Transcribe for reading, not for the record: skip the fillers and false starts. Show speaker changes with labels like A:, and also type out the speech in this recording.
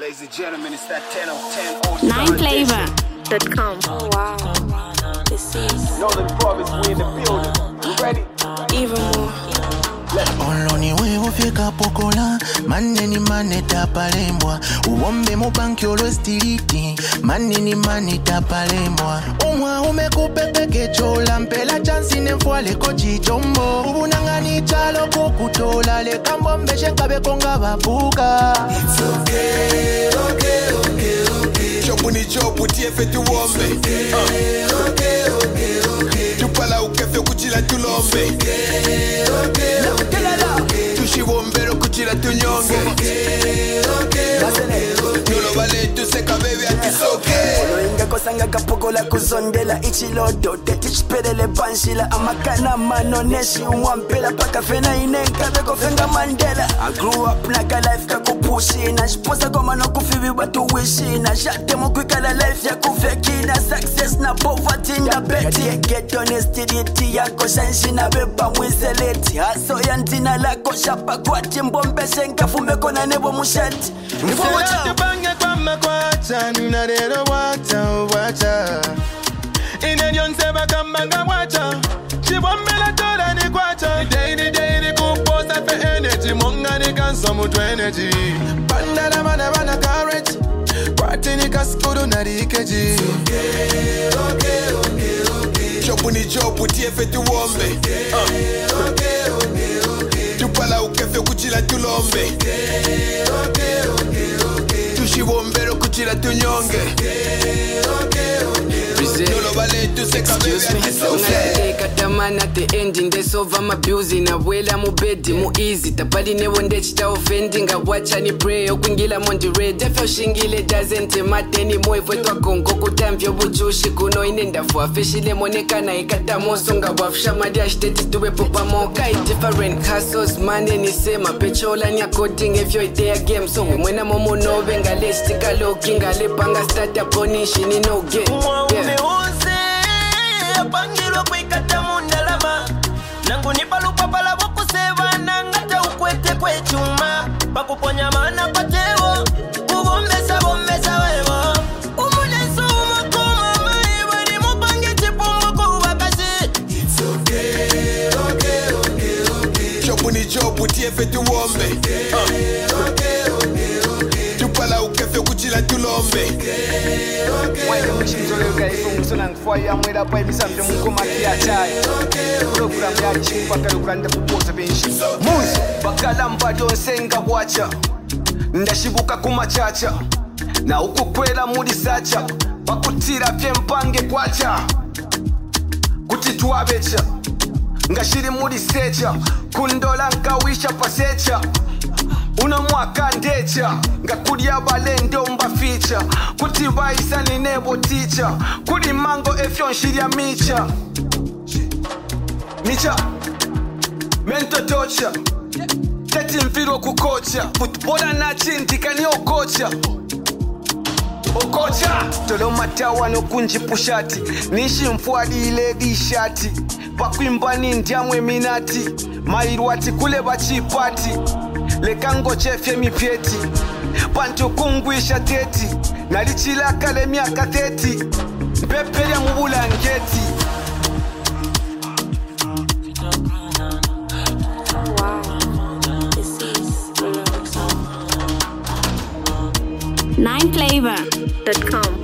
A: Ladies and gentlemen, it's that 10 of 10
B: 9flavor.com.
C: Oh wow, this is
A: Northern Province, we in the building. You ready?
C: even more.
D: Oloni wewe fika pokola maneni maneta palembwa uombe mu banki olwestiliti maneni maneta palembwa umwa umekupepeke chola mpela chansi nemfwale ko chichombo ubunangani chalo kukutola le kambombe shenkabe konga babuka.
E: It's okay, okay, okay, okay.
F: Chopuni chopu tiefe tuombe.
E: Okay.
F: Tupala ukefe kuchila tulombe.
E: Okay.
F: Tushiwombero kuchila tunyonge. Nulo vale tu seka baby atisoke.
E: Inga kosanga kapokola kuzondela ichilodo tetichipelele banshila amakana manoneshi umwampela paka fena inenka beko fenga mandela. I grew up naka life kakupushina shiposa koma no kufibi batu wishina shate mo kwikala life ya kufekina success na poverty na beti get honestity yako shanshina beba mwiseleti haso yantina lako shapa kwa timbombe shenka fume kona nebo mushati
D: Mfuwa bange kwa makwacha nina rero wacha Inenionse bakambanga wacha Chibombela tola ni kwacha Daily kuposa fe energy Monga ni kanso mutu energy Bandala mana courage Kwati ni kaskuru na rikeji
F: Okay. Chopuni chopu tiefe tuombe. Tupala ukefe kuchila tulombe. Tushiwombero kuchila tunyonge. Nulo vale tu seka baby atisoke.
G: Katamana the ending this over my abuse na wela mu bed mu easy tapali ne wonde chita offending watch ni pray okwingila mondi red efo shingile doesn't matter ni mo ifetwa kongo kutamvyo bujushi kuno inenda fo afishile monekana ikatamo songa wafsha madia state tuwe popa mo kai different hustles money ni sema pechola ni according if you idea game so mwena momo no benga list kalo kinga le panga start up ponishi ni no get
H: Pangiro kwikata mundalama nangu nipalupa pala bokuseva nangata ukwete kwechuma pakuponya mana patewo kubombesa wewo umuneso umukoma maiwa ni mupange chipumbu kuwakashi.
E: It's okay.
F: Chopuni chopu tiefe tuombe. Tupala ukefe kuchila tulombe.
A: Mwende mchimzoleuka ifungusona ngifwaya mwela pa ebisambe mukomakia chai. Program ya chimpaka ukuranda kupoza benshi. Muzi bakalamba donsenga bwacha. Ndashibuka kumachacha. Na ukukwela muri sacha. Bakutira pye mpange kwacha. Kuti tuwabecha. Ngashiri muri secha. Kundola nkawisha pasecha. Una mwaka ndecha ngakulia balendo mbaficha kuti baisa ni nebo teacher kuli mango efyon shiria micha mento tocha teti mfiro kukocha footballer na chinti kani okocha tolo matawa no kunji pushati nishi mfuadi ile dishati pakwimbani ndiamwe minati mairwati kule bachipati lekango chefye mipyeti pantu kungwisha teti nalichila kale miaka 30 mpepelya mubulangeti.
C: Wow, this is
B: 9flavor.com.